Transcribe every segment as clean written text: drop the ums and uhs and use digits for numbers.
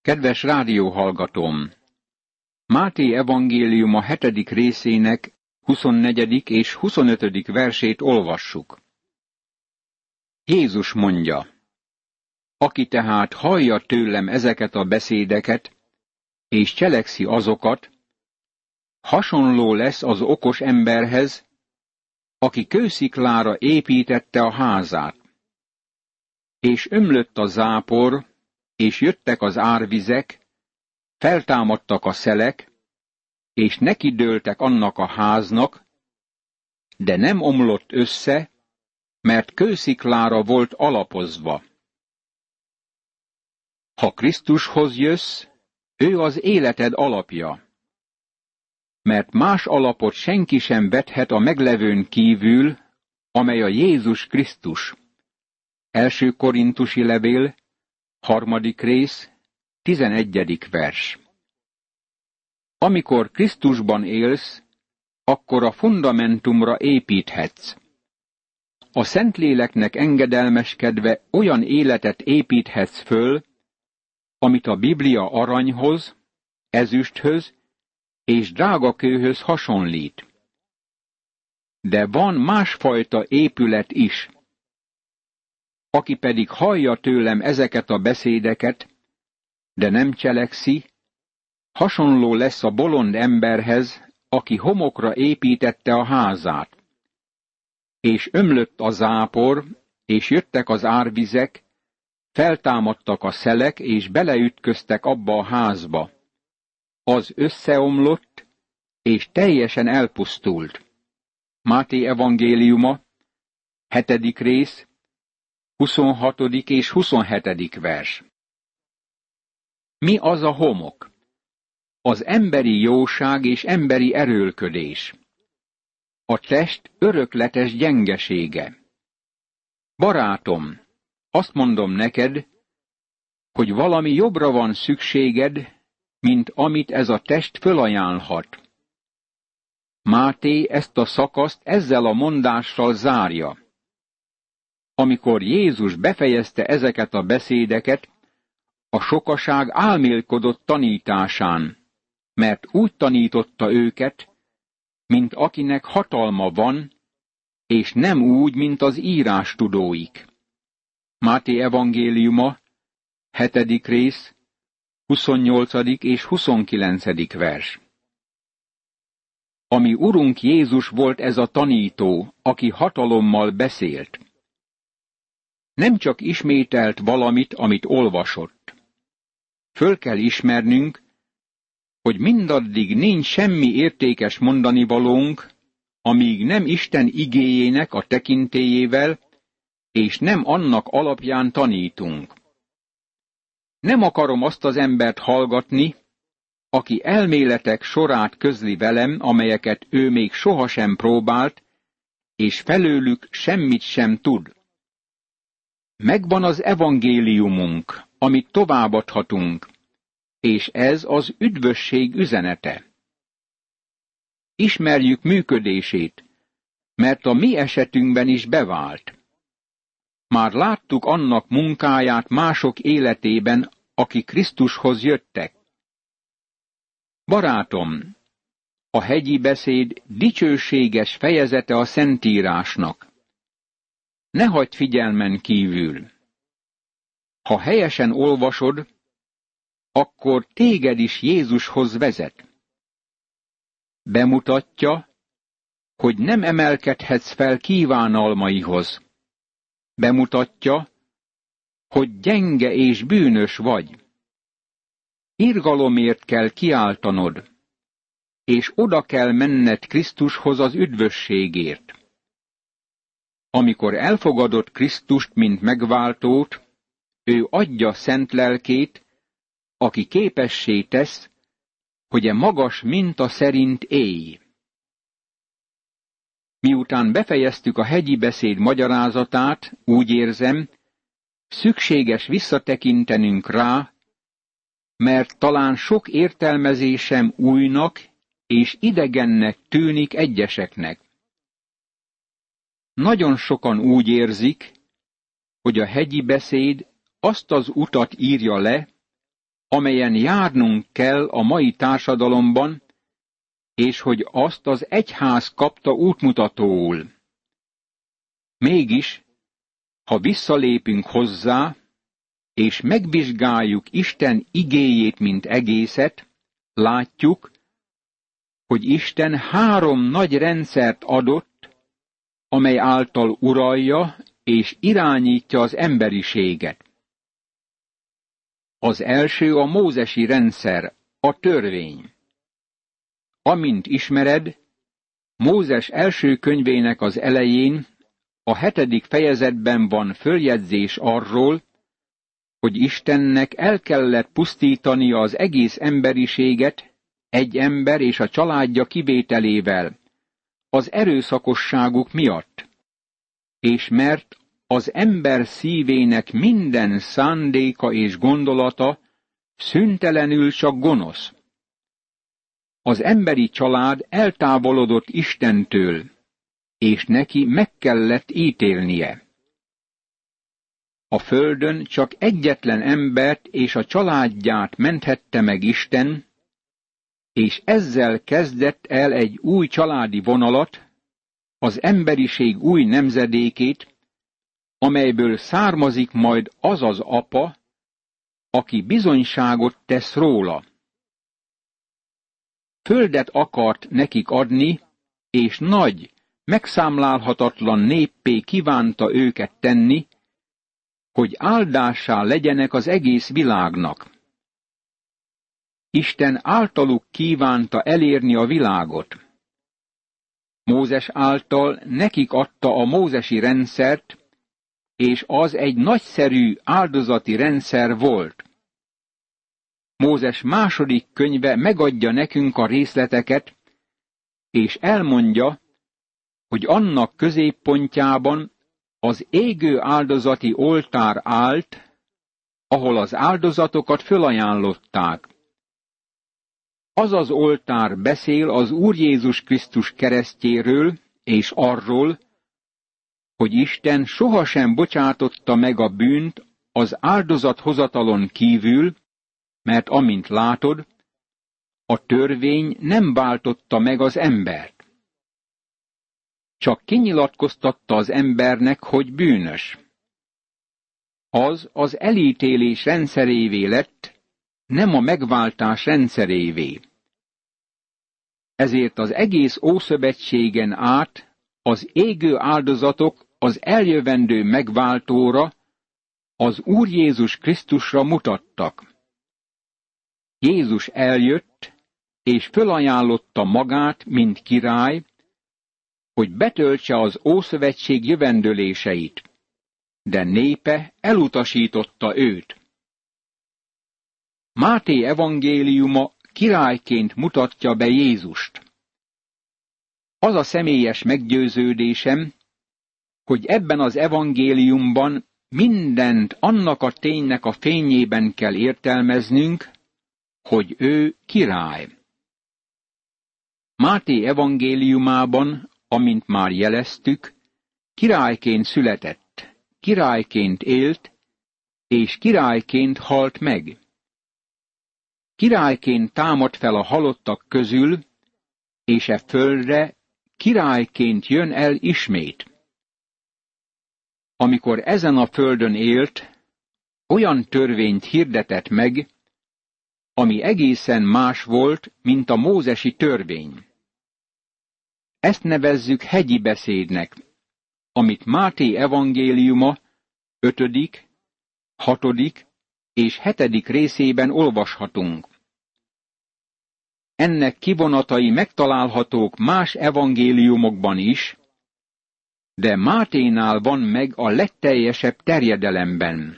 Kedves rádióhallgatóm! Máté evangéliuma 7. részének 24. és 25. versét olvassuk. Jézus mondja: Aki tehát hallja tőlem ezeket a beszédeket, és cselekszi azokat, hasonló lesz az okos emberhez, aki kősziklára építette a házát. És ömlött a zápor, és jöttek az árvizek, feltámadtak a szelek, és nekidőltek annak a háznak, de nem omlott össze, mert kősziklára volt alapozva. Ha Krisztushoz jössz, ő az életed alapja. Mert más alapot senki sem vethet a meglevőn kívül, amely a Jézus Krisztus. 1. Korintusi levél, 3. rész, 11. vers. Amikor Krisztusban élsz, akkor a fundamentumra építhetsz. A Szentléleknek engedelmeskedve olyan életet építhetsz föl, amit a Biblia aranyhoz, ezüsthöz és drágakőhöz hasonlít. De van másfajta épület is. Aki pedig hallja tőlem ezeket a beszédeket, de nem cselekszi, hasonló lesz a bolond emberhez, aki homokra építette a házát. És ömlött a zápor, és jöttek az árvizek, feltámadtak a szelek, és beleütköztek abba a házba. Az összeomlott, és teljesen elpusztult. Máté evangéliuma, 7. rész, 26. és 27. vers. Mi az a homok? Az emberi jóság és emberi erőlködés. A test örökletes gyengesége. Barátom, azt mondom neked, hogy valami jobbra van szükséged, mint amit ez a test fölajánlhat. Máté ezt a szakaszt ezzel a mondással zárja. Amikor Jézus befejezte ezeket a beszédeket, a sokaság álmélkodott tanításán, mert úgy tanította őket, mint akinek hatalma van, és nem úgy, mint az írástudóik. Máté evangéliuma, 7. rész, 28. és 29. vers. Ami Urunk Jézus volt ez a tanító, aki hatalommal beszélt. Nem csak ismételt valamit, amit olvasott. Föl kell ismernünk, hogy mindaddig nincs semmi értékes mondanivalónk, amíg nem Isten igéjének a tekintélyével, és nem annak alapján tanítunk. Nem akarom azt az embert hallgatni, aki elméletek sorát közli velem, amelyeket ő még sohasem próbált, és felőlük semmit sem tud. Megvan az evangéliumunk, amit továbbadhatunk, és ez az üdvösség üzenete. Ismerjük működését, mert a mi esetünkben is bevált. Már láttuk annak munkáját mások életében, akik Krisztushoz jöttek. Barátom, a hegyi beszéd dicsőséges fejezete a Szentírásnak. Ne hagyd figyelmen kívül. Ha helyesen olvasod, akkor téged is Jézushoz vezet. Bemutatja, hogy nem emelkedhetsz fel kívánalmaihoz. Bemutatja, hogy gyenge és bűnös vagy. Irgalomért kell kiáltanod, és oda kell menned Krisztushoz az üdvösségért. Amikor elfogadod Krisztust, mint megváltót, ő adja szent lelkét, aki képessé tesz, hogy magas minta szerint élj. Miután befejeztük a hegyi beszéd magyarázatát, úgy érzem, szükséges visszatekintenünk rá, mert talán sok értelmezésem újnak és idegennek tűnik egyeseknek. Nagyon sokan úgy érzik, hogy a hegyi beszéd azt az utat írja le, amelyen járnunk kell a mai társadalomban, és hogy azt az egyház kapta útmutatóul. Mégis, ha visszalépünk hozzá, és megvizsgáljuk Isten igéjét, mint egészet, látjuk, hogy Isten 3 nagy rendszert adott, amely által uralja és irányítja az emberiséget. Az első a mózesi rendszer, a törvény. Amint ismered, Mózes első könyvének az elején, a 7. fejezetben van följegyzés arról, hogy Istennek el kellett pusztítania az egész emberiséget, egy ember és a családja kivételével, az erőszakosságuk miatt, és mert az ember szívének minden szándéka és gondolata szüntelenül csak gonosz. Az emberi család eltávolodott Istentől, és neki meg kellett ítélnie. A földön csak egyetlen embert és a családját menthette meg Isten, és ezzel kezdett el egy új családi vonalat, az emberiség új nemzedékét, amelyből származik majd az az apa, aki bizonyságot tesz róla. Földet akart nekik adni, és nagy, megszámlálhatatlan néppé kívánta őket tenni, hogy áldássá legyenek az egész világnak. Isten általuk kívánta elérni a világot. Mózes által nekik adta a mózesi rendszert, és az egy nagyszerű áldozati rendszer volt. Mózes második könyve megadja nekünk a részleteket, és elmondja, hogy annak középpontjában az égő áldozati oltár állt, ahol az áldozatokat fölajánlották. Az az oltár beszél az Úr Jézus Krisztus keresztjéről, és arról, hogy Isten sohasem bocsátotta meg a bűnt az áldozathozatalon kívül, mert amint látod, a törvény nem váltotta meg az embert. Csak kinyilatkoztatta az embernek, hogy bűnös. Az elítélés rendszerévé lett, nem a megváltás rendszerévé. Ezért az egész Ószövetségen át az égő áldozatok az eljövendő megváltóra, az Úr Jézus Krisztusra mutattak. Jézus eljött, és fölajánlotta magát, mint király, hogy betöltse az Ószövetség jövendőléseit, de népe elutasította őt. Máté evangéliuma királyként mutatja be Jézust. Az a személyes meggyőződésem, hogy ebben az evangéliumban mindent annak a ténynek a fényében kell értelmeznünk, hogy ő király. Máté evangéliumában, amint már jeleztük, királyként született, királyként élt, és királyként halt meg. Királyként támad fel a halottak közül, és e földre királyként jön el ismét. Amikor ezen a földön élt, olyan törvényt hirdetett meg, ami egészen más volt, mint a mózesi törvény. Ezt nevezzük hegyi beszédnek, amit Máté evangéliuma 5., 6. és 7. részében olvashatunk. Ennek kivonatai megtalálhatók más evangéliumokban is, de Máténál van meg a legteljesebb terjedelemben.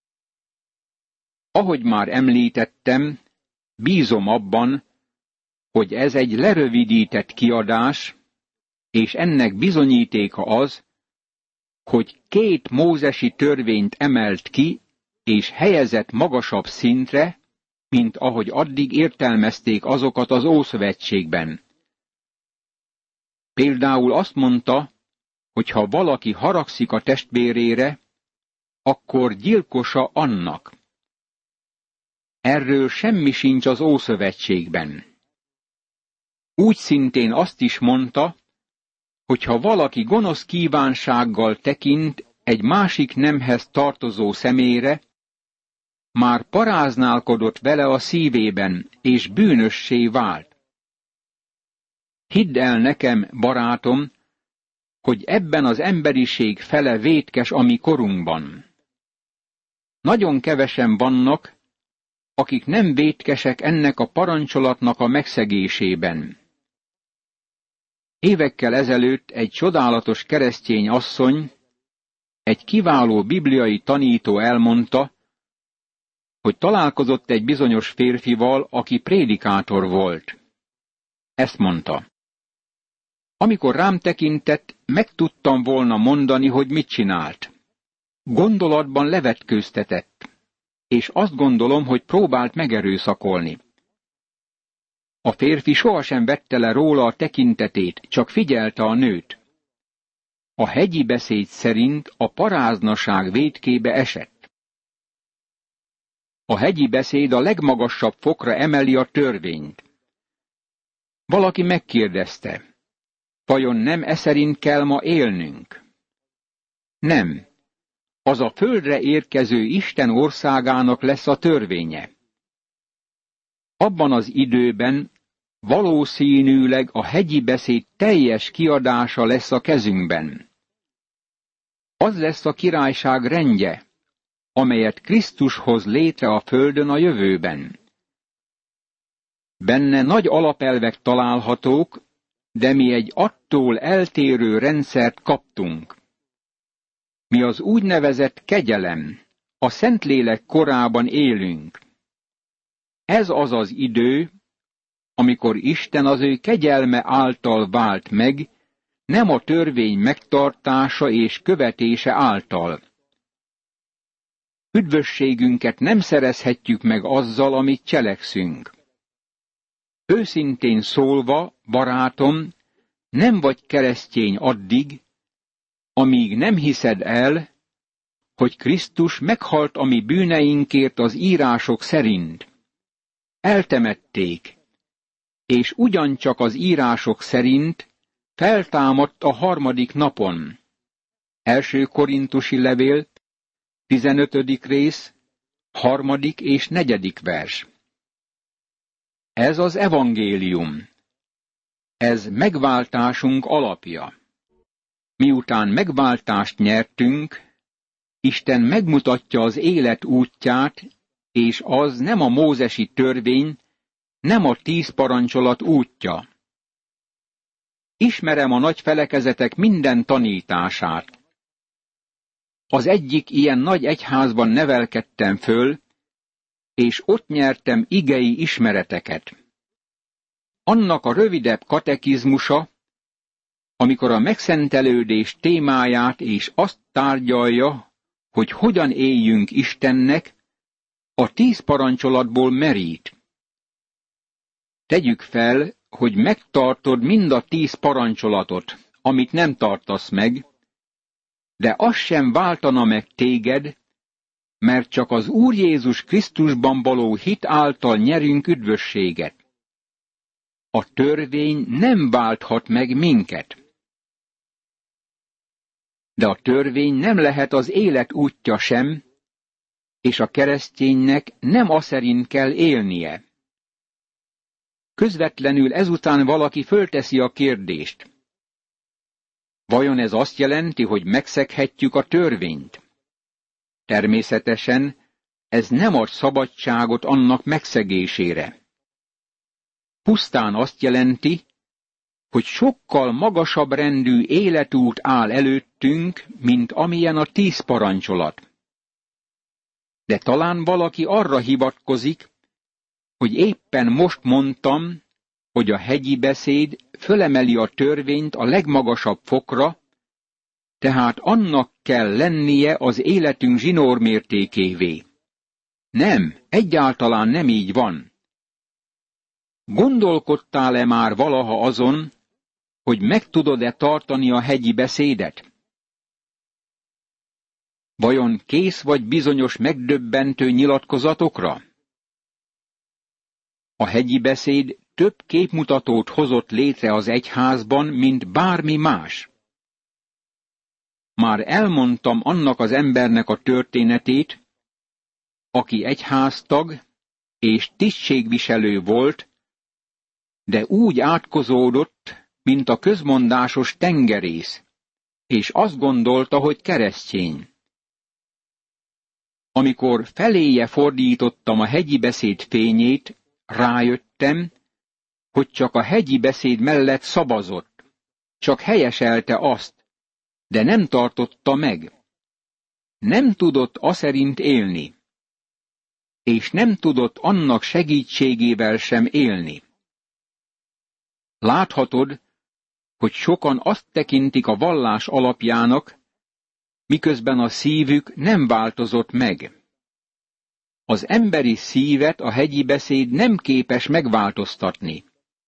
Ahogy már említettem, bízom abban, hogy ez egy lerövidített kiadás, és ennek bizonyítéka az, hogy 2 mózesi törvényt emelt ki, és helyezett magasabb szintre, mint ahogy addig értelmezték azokat az Ószövetségben. Például azt mondta, hogy ha valaki haragszik a testvérére, akkor gyilkosa annak. Erről semmi sincs az Ószövetségben. Úgy szintén azt is mondta, hogy ha valaki gonosz kívánsággal tekint egy másik nemhez tartozó személyre, már paráználkodott vele a szívében, és bűnössé vált. Hidd el nekem, barátom, hogy ebben az emberiség fele vétkes a mi korunkban. Nagyon kevesen vannak, akik nem vétkesek ennek a parancsolatnak a megszegésében. Évekkel ezelőtt egy csodálatos keresztény asszony, egy kiváló bibliai tanító elmondta, hogy találkozott egy bizonyos férfival, aki prédikátor volt. Ezt mondta: amikor rám tekintett, meg tudtam volna mondani, hogy mit csinált. Gondolatban levetkőztetett, és azt gondolom, hogy próbált megerőszakolni. A férfi sohasem vette le róla a tekintetét, csak figyelte a nőt. A hegyi beszéd szerint a paráznaság vétkébe esett. A hegyi beszéd a legmagasabb fokra emeli a törvényt. Valaki megkérdezte: vajon nem e szerint kell ma élnünk? Nem. Az a földre érkező Isten országának lesz a törvénye. Abban az időben valószínűleg a hegyi beszéd teljes kiadása lesz a kezünkben. Az lesz a királyság rendje, amelyet Krisztus hoz létre a földön a jövőben. Benne nagy alapelvek találhatók, de mi egy attól eltérő rendszert kaptunk. Mi az úgynevezett kegyelem, a Szentlélek korában élünk. Ez az az idő, amikor Isten az ő kegyelme által vált meg, nem a törvény megtartása és követése által. Üdvösségünket nem szerezhetjük meg azzal, amit cselekszünk. Őszintén szólva, barátom, nem vagy keresztény addig, amíg nem hiszed el, hogy Krisztus meghalt a mi bűneinkért az írások szerint. Eltemették, és ugyancsak az írások szerint feltámadt a harmadik napon. 1. Korintusi levél, 15. rész, 3. és 4. vers. Ez az evangélium. Ez megváltásunk alapja. Miután megváltást nyertünk, Isten megmutatja az élet útját, és az nem a mózesi törvény, nem a 10 parancsolat útja. Ismerem a nagy felekezetek minden tanítását. Az egyik ilyen nagy egyházban nevelkedtem föl, és ott nyertem igei ismereteket. Annak a rövidebb katekizmusa, amikor a megszentelődés témáját és azt tárgyalja, hogy hogyan éljünk Istennek, a 10 parancsolatból merít. Tegyük fel, hogy megtartod mind a 10 parancsolatot, amit nem tartasz meg, de az sem váltana meg téged, mert csak az Úr Jézus Krisztusban való hit által nyerünk üdvösséget. A törvény nem válthat meg minket. De a törvény nem lehet az élet útja sem, és a kereszténynek nem aszerint kell élnie. Közvetlenül ezután valaki fölteszi a kérdést: vajon ez azt jelenti, hogy megszeghetjük a törvényt? Természetesen ez nem ad szabadságot annak megszegésére. Pusztán azt jelenti, hogy sokkal magasabb rendű életút áll előttünk, mint amilyen a 10 parancsolat. De talán valaki arra hivatkozik, hogy éppen most mondtam, hogy a hegyi beszéd fölemeli a törvényt a legmagasabb fokra, tehát annak kell lennie az életünk zsinórmértékévé. Nem, egyáltalán nem így van. Gondolkodtál-e már valaha azon, hogy meg tudod-e tartani a hegyi beszédet? Vajon kész vagy bizonyos megdöbbentő nyilatkozatokra? A hegyi beszéd több képmutatót hozott létre az egyházban, mint bármi más. Már elmondtam annak az embernek a történetét, aki egyháztag és tisztségviselő volt, de úgy átkozódott, mint a közmondásos tengerész, és azt gondolta, hogy keresztény. Amikor feléje fordítottam a hegyi beszéd fényét, rájöttem, hogy csak a hegyi beszéd mellett szavazott, csak helyeselte azt, de nem tartotta meg. Nem tudott aszerint élni, és nem tudott annak segítségével sem élni. Láthatod, hogy sokan azt tekintik a vallás alapjának, miközben a szívük nem változott meg. Az emberi szívet a hegyi beszéd nem képes megváltoztatni.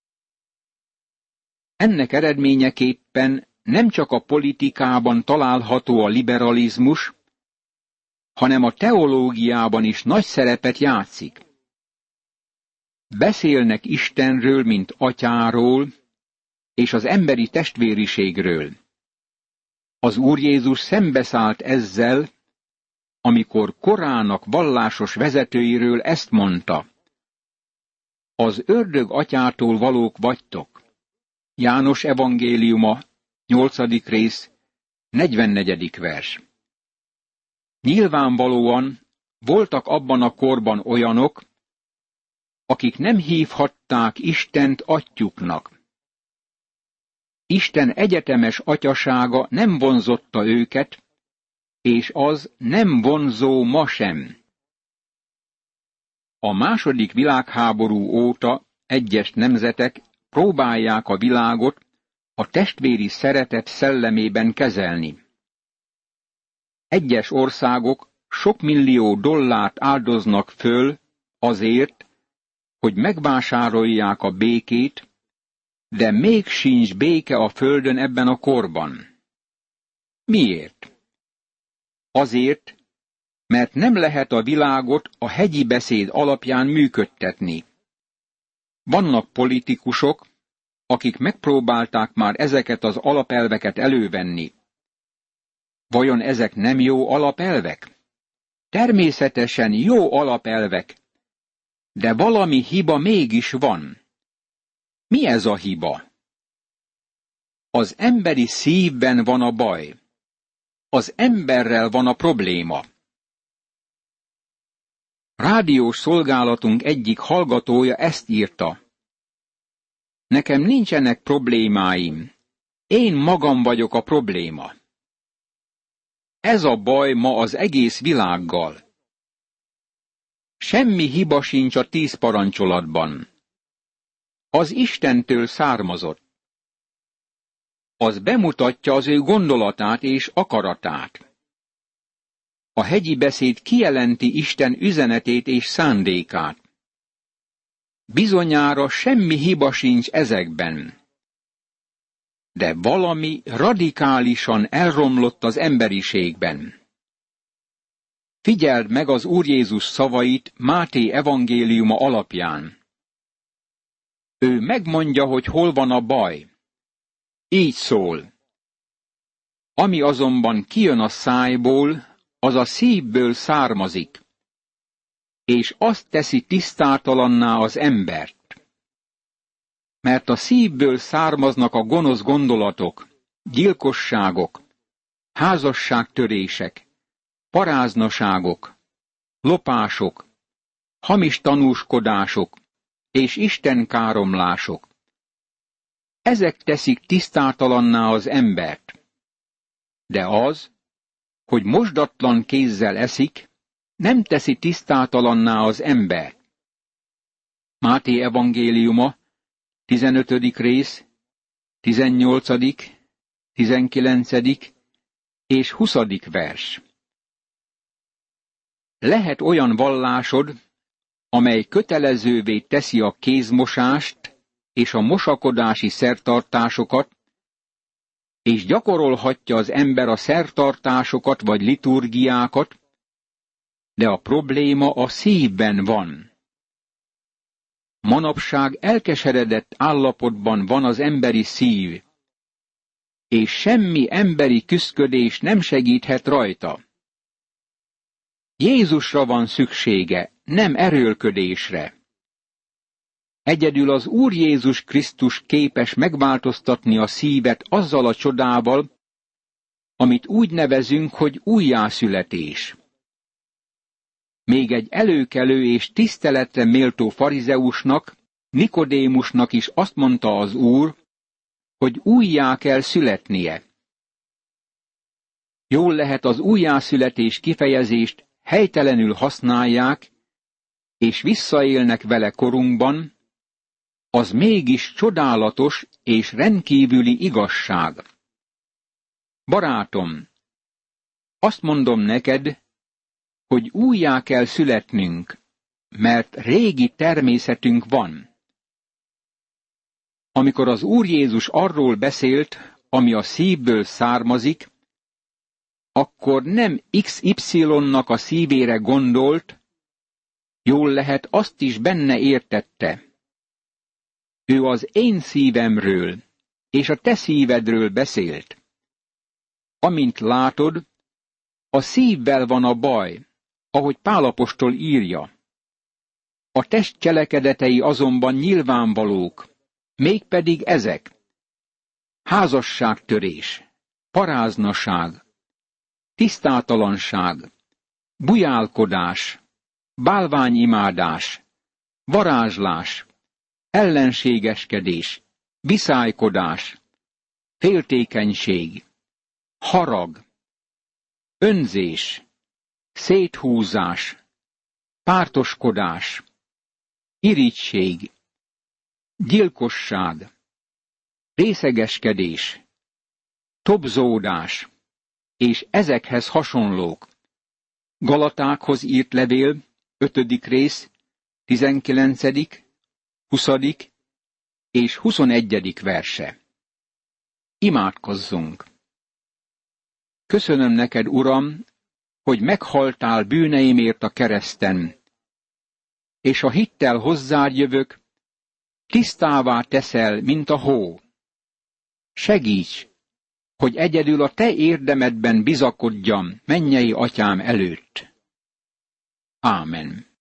Ennek eredményeképpen nem csak a politikában található a liberalizmus, hanem a teológiában is nagy szerepet játszik. Beszélnek Istenről, mint atyáról, és az emberi testvériségről. Az Úr Jézus szembeszállt ezzel, amikor korának vallásos vezetőiről ezt mondta: az ördög atyától valók vagytok. János evangéliuma, 8. rész, 44. vers. Nyilvánvalóan voltak abban a korban olyanok, akik nem hívhatták Istent atyjuknak. Isten egyetemes atyasága nem vonzotta őket, és az nem vonzó ma sem. A második világháború óta egyes nemzetek próbálják a világot a testvéri szeretet szellemében kezelni. Egyes országok sok millió dollárt áldoznak föl azért, hogy megvásárolják a békét, de még sincs béke a földön ebben a korban. Miért? Azért, mert nem lehet a világot a hegyi beszéd alapján működtetni. Vannak politikusok, akik megpróbálták már ezeket az alapelveket elővenni. Vajon ezek nem jó alapelvek? Természetesen jó alapelvek, de valami hiba mégis van. Mi ez a hiba? Az emberi szívben van a baj. Az emberrel van a probléma. Rádiós szolgálatunk egyik hallgatója ezt írta: nekem nincsenek problémáim, én magam vagyok a probléma. Ez a baj ma az egész világgal. Semmi hiba sincs a 10 parancsolatban. Az Istentől származott. Az bemutatja az ő gondolatát és akaratát. A hegyi beszéd kijelenti Isten üzenetét és szándékát. Bizonyára semmi hiba sincs ezekben. De valami radikálisan elromlott az emberiségben. Figyeld meg az Úr Jézus szavait Máté evangéliuma alapján. Ő megmondja, hogy hol van a baj. Így szól: ami azonban kijön a szájból, az a szívből származik, és azt teszi tisztátalanná az embert. Mert a szívből származnak a gonosz gondolatok, gyilkosságok, házasságtörések, paráznaságok, lopások, hamis tanúskodások és istenkáromlások. Ezek teszik tisztátalanná az embert. De az, hogy mosdatlan kézzel eszik, nem teszi tisztátalanná az embert. Máté evangéliuma, 15. rész, 18., 19. és 20. vers. Lehet olyan vallásod, amely kötelezővé teszi a kézmosást és a mosakodási szertartásokat, és gyakorolhatja az ember a szertartásokat vagy liturgiákat, de a probléma a szívben van. Manapság elkeseredett állapotban van az emberi szív, és semmi emberi küszködés nem segíthet rajta. Jézusra van szüksége, nem erőlködésre. Egyedül az Úr Jézus Krisztus képes megváltoztatni a szívet azzal a csodával, amit úgy nevezünk, hogy újjászületés. Még egy előkelő és tiszteletre méltó farizeusnak, Nikodémusnak is azt mondta az Úr, hogy újjá kell születnie. Jól lehet, az újjászületés kifejezést helytelenül használják, és visszaélnek vele korunkban, az mégis csodálatos és rendkívüli igazság. Barátom, azt mondom neked, hogy újjá kell születnünk, mert régi természetünk van. Amikor az Úr Jézus arról beszélt, ami a szívből származik, akkor nem XY-nak a szívére gondolt, jól lehet, azt is benne értette. Ő az én szívemről és a te szívedről beszélt. Amint látod, a szívvel van a baj, ahogy Pál apostol írja. A test cselekedetei azonban nyilvánvalók, mégpedig ezek: házasságtörés, paráznaság, tisztátalanság, bujálkodás, bálványimádás, varázslás, ellenségeskedés, viszálykodás, féltékenység, harag, önzés, széthúzás, pártoskodás, irigység, gyilkosság, részegeskedés, tobzódás, és ezekhez hasonlók. Galatákhoz írt levél, 5. rész, 19., 20. és 21. verse. Imádkozzunk! Köszönöm neked, Uram, hogy meghaltál bűneimért a kereszten, és a hittel hozzád jövök, tisztává teszel, mint a hó. Segíts, hogy egyedül a te érdemedben bizakodjam mennyei atyám előtt. Ámen.